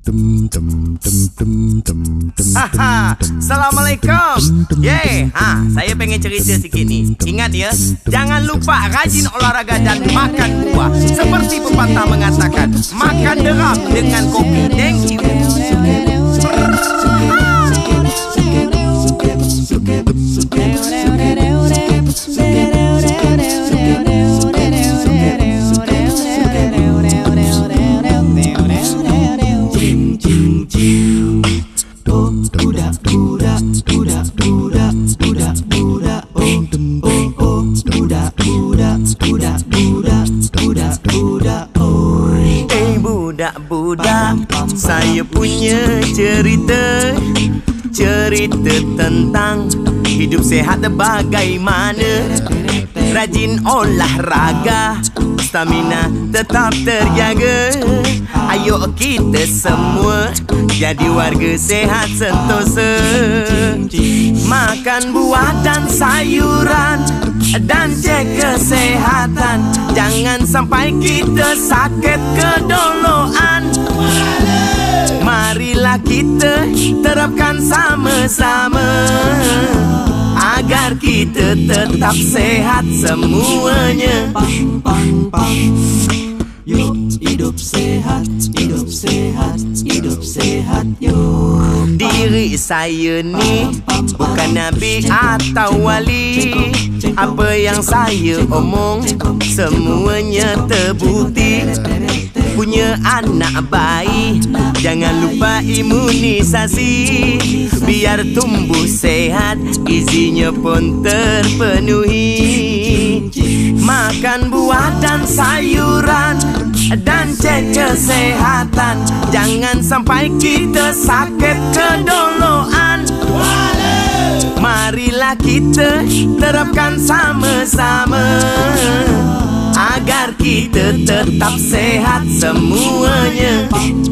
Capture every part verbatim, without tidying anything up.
Haha, Assalamualaikum. Yeay, ha, saya pengen cerita sikit ni. Ingat ya, jangan lupa rajin olahraga dan makan buah. Seperti pepatah mengatakan, makan deram dengan kopi. Thank you. Budak, saya punya cerita Cerita tentang hidup sehat bagaimana. Rajin olahraga, stamina tetap terjaga. Ayo kita semua jadi warga sehat sentosa. Makan buah dan sayuran dan cek kesehatan. Jangan sampai kita sakit kedoloan. Marilah kita terapkan sama-sama agar kita tetap sehat semuanya. Yuk hidup sehat, hidup sehat, hidup sehat yuk. Diri saya ni bukan nabi atau wali. Apa yang saya omong semuanya terbukti. Punya anak bayi, jangan lupa imunisasi. Biar tumbuh sehat, gizinya pun terpenuhi. Makan buah dan sayuran dan cek kesehatan. Jangan sampai kita sakit kedoloan. Marilah kita terapkan sama-sama agar kita tetap sehat semuanya.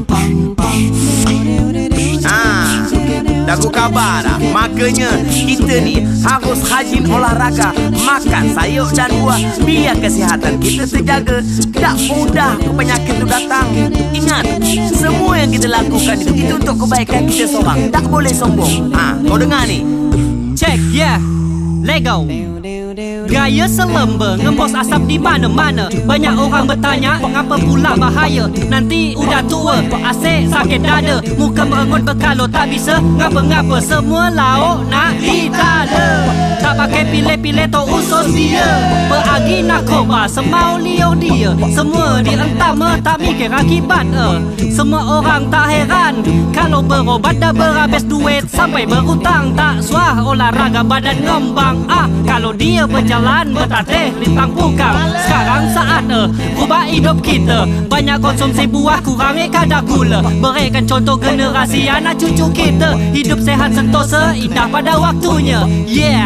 Ah, daku kabar dah. Makanya kita ni harus rajin olahraga, makan sayur dan buah, biar kesihatan kita terjaga. Tak mudah penyakit tu datang. Ingat, semua yang kita lakukan itu, itu untuk kebaikan kita seorang. Tak boleh sombong. Ah, kau dengar ni. Check, yeah, Lego. Gaya selember, ngempos asap di mana-mana. Banyak orang bertanya, ngapa pula bahaya? Nanti udah tua, asyik sakit dada. Muka merengut berkalau tak bisa ngapa-ngapa. Semua lauk nak ditala. Tak pakai pilih-pilih tu usus dia. Peragi narkoba, semau liau dia. Semua dientam, tak mikir akibat. eh. Semua orang tak heran kalau berobat dah berhabis duit sampai berhutang. Tak suah olahraga badan ngembang. Ah, kalau dia berjalan bertatih lintang pukang. Sekarang saat eh ubah hidup kita. Banyak konsumsi buah, kurangi kadar gula. Berikan contoh generasi anak cucu kita. Hidup sehat sentosa, indah pada waktunya. Yeah.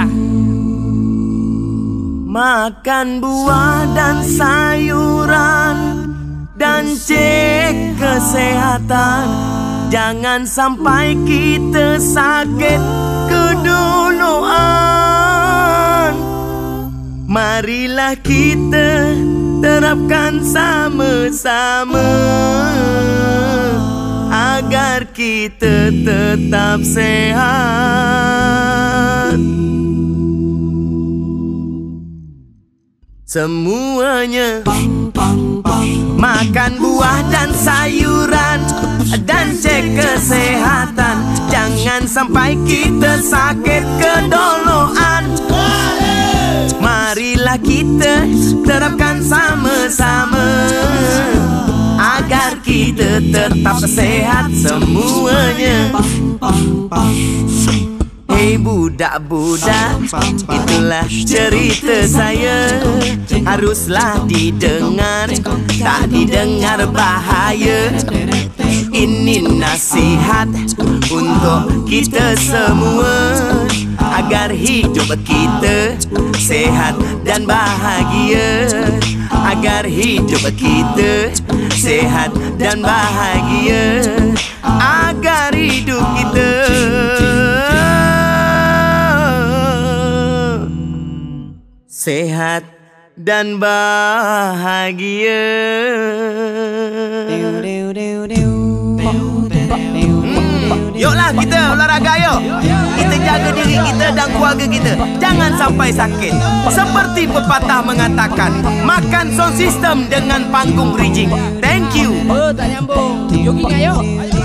Makan buah dan sayuran dan cek kesehatan. Jangan sampai kita sakit kedoloan. Marilah kita terapkan sama-sama agar kita tetap sehat semuanya. Makan buah dan sayuran dan cek kesehatan. Jangan sampai kita sakit kedoloan. Marilah kita terapkan sama-sama agar kita tetap sehat semuanya. Hei budak-budak, itulah cerita saya. Haruslah didengar, tak didengar bahaya. Ini nasihat untuk kita semua agar hidup kita sehat dan bahagia. Agar hidup kita sehat dan bahagia. Agar hidup kita sehat dan bahagia. Yuklah kita olahraga yuk. Kita jaga diri kita dan keluarga kita, jangan sampai sakit. Seperti pepatah mengatakan, makan sound system dengan panggung rigging. Thank you. Oh, tak nyambung. Jogging ayo.